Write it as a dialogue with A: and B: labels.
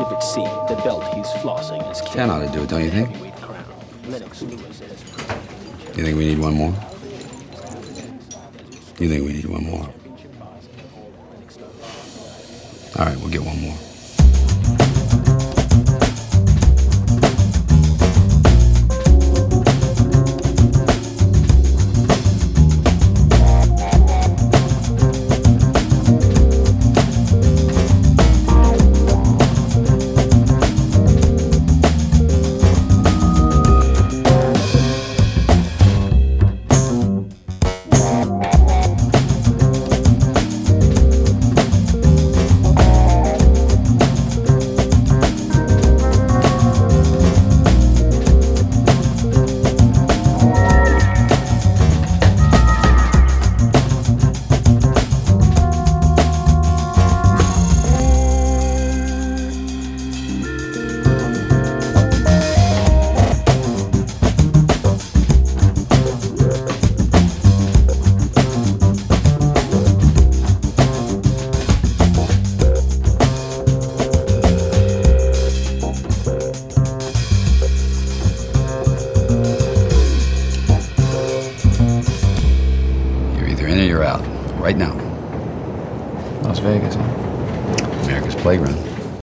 A: Exhibit C, the belt he's flossing is killed.
B: 10 ought to do it, don't you think? You think we need one more? You think we need one more? All right, we'll get one more. You're out right now.
C: Las Vegas, huh?
B: America's playground.